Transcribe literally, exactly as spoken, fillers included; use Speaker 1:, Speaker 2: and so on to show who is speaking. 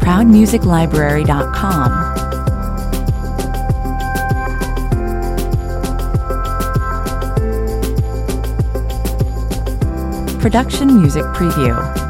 Speaker 1: proud music library dot com. Production Music Preview.